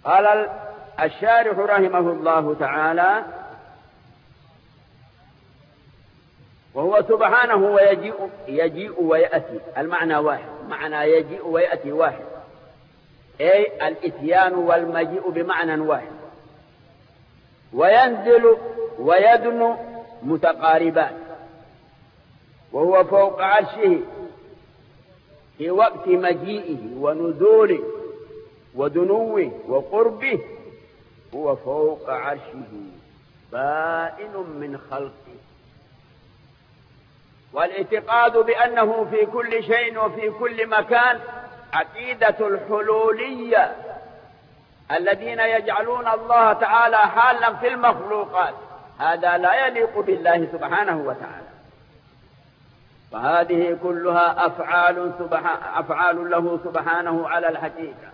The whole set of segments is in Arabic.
قال الشارح رحمه الله تعالى: وهو سبحانه يجيء ويأتي، المعنى واحد، معنى يجيء ويأتي واحد، أي الإتيان والمجيء بمعنى واحد. وينزل ويدنو متقاربان، وهو فوق عرشه في وقت مجيئه ونزوله ودنوه وقربه، هو فوق عرشه بائن من خلقه. والاعتقاد بأنه في كل شيء وفي كل مكان عقيدة الحلولية الذين يجعلون الله تعالى حالا في المخلوقات، هذا لا يليق بالله سبحانه وتعالى. فهذه كلها أفعال له سبحانه على الحقيقة،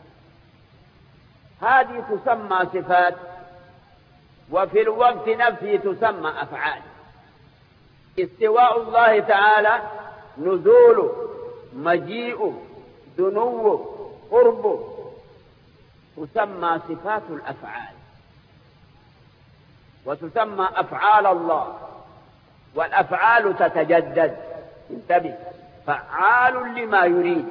هذه تسمى صفات، وفي الوقت نفسه تسمى أفعال. استواء الله تعالى نزوله مجيئه دنوه قربه تسمى صفات الأفعال، وتسمى أفعال الله. والأفعال تتجدد، انتبه، فعال لما يريد.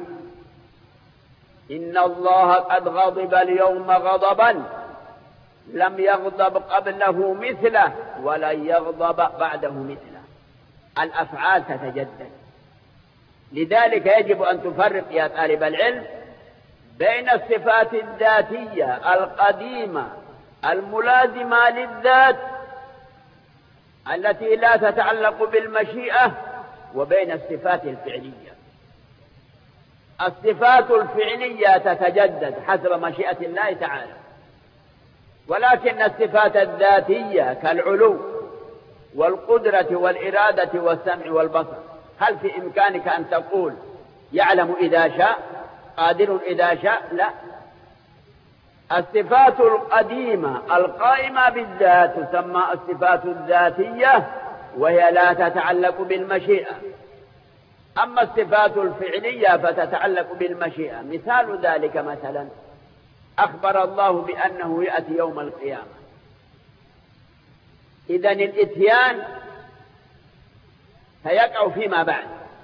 إن الله قد غضب اليوم غضبا لم يغضب قبله مثله ولن يغضب بعده مثله. الأفعال تتجدد، لذلك يجب أن تفرق يا طالب العلم بين الصفات الذاتية القديمة الملازمة للذات التي لا تتعلق بالمشيئة، وبين الصفات الفعلية. الصفات الفعلية تتجدد حسب مشيئة الله تعالى، ولكن الصفات الذاتية كالعلو والقدرة والإرادة والسمع والبصر، هل في إمكانك أن تقول يعلم إذا شاء قادر إذا شاء؟ لا. الصفات القديمة القائمة بالذات تسمى الصفات الذاتية، وهي لا تتعلق بالمشيئة. أما الصفات الفعلية فتتعلق بالمشيئة. مثال ذلك مثلا أخبر الله بأنه يأتي يوم القيامة، إذن الإتيان سيقع فيما بعد.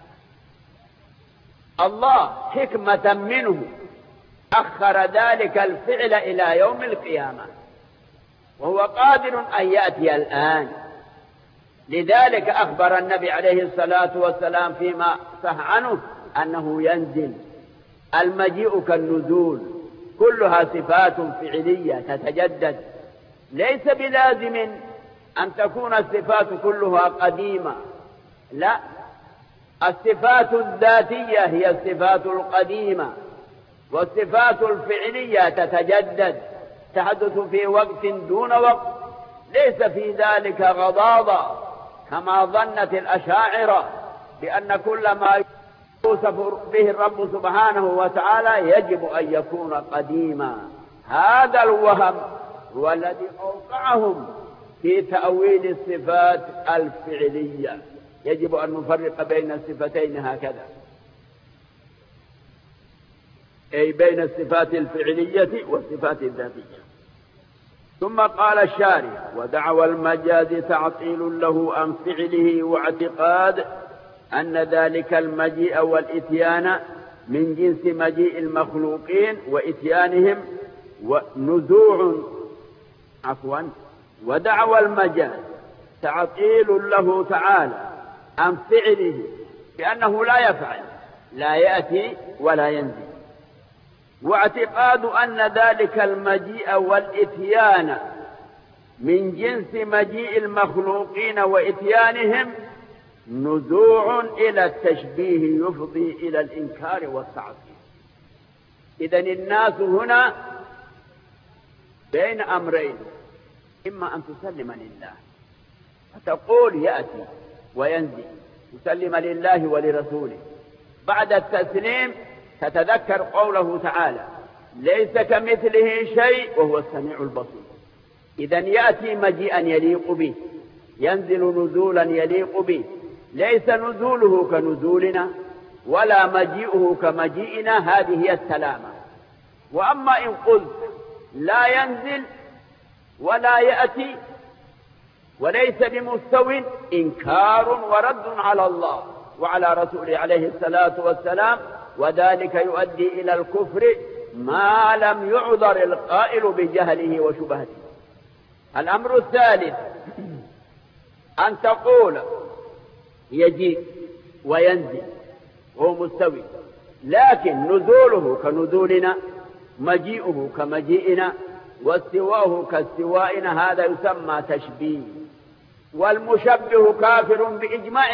الله حكمة منه أخر ذلك الفعل إلى يوم القيامة، وهو قادر أن يأتي الآن. لذلك أخبر النبي عليه الصلاة والسلام فيما صح عنه أنه ينزل. المجيء كالنزول، كلها صفات فعلية تتجدد، ليس بلازم أن تكون الصفات كلها قديمة، لا، الصفات الذاتية هي الصفات القديمة، والصفات الفعلية تتجدد، تحدث في وقت دون وقت، ليس في ذلك غضاضة كما ظنت الأشاعرة بأن كل ما يوصف به الرب سبحانه وتعالى يجب أن يكون قديما. هذا الوهم هو الذي أوقعهم في تأويل الصفات الفعلية. يجب أن نفرق بين الصفتين هكذا، أي بين الصفات الفعلية والصفات الذاتية. ثم قال الشارح: ودعوى المجاز تعطيل له عن فعله، واعتقاد أن ذلك المجيء والإتيان من جنس مجيء المخلوقين وإتيانهم ودعوى المجاز تعطيل له تعالى عن فعله، بأنه لا يفعل، لا يأتي ولا ينزل. واعتقاد أن ذلك المجيء والإتيان من جنس مجيء المخلوقين وإتيانهم نزوع إلى التشبيه يفضي إلى الإنكار والتعطيل. إذن الناس هنا بين أمرين: إما أن تسلم لله فتقول يأتي وينزل، تسلم لله ولرسوله. بعد التسليم تتذكر قوله تعالى: ليس كمثله شيء وهو السميع البصير. إذن يأتي مجيئا يليق به، ينزل نزولا يليق به، ليس نزوله كنزولنا ولا مجيئه كمجيئنا، هذه هي السلامة. وأما إن قلت لا ينزل ولا يأتي وليس بمستو إنكار ورد على الله وعلى رسوله عليه الصلاة والسلام، وذلك يؤدي إلى الكفر ما لم يعذر القائل بجهله وشبهته. الأمر الثالث أن تقول يجيء وينزل وهو مستوي، لكن نزوله كنزولنا، مجيئه كمجيئنا، واستواءه كاستوائنا، هذا يسمى تشبيه، والمشبه كافر بإجماع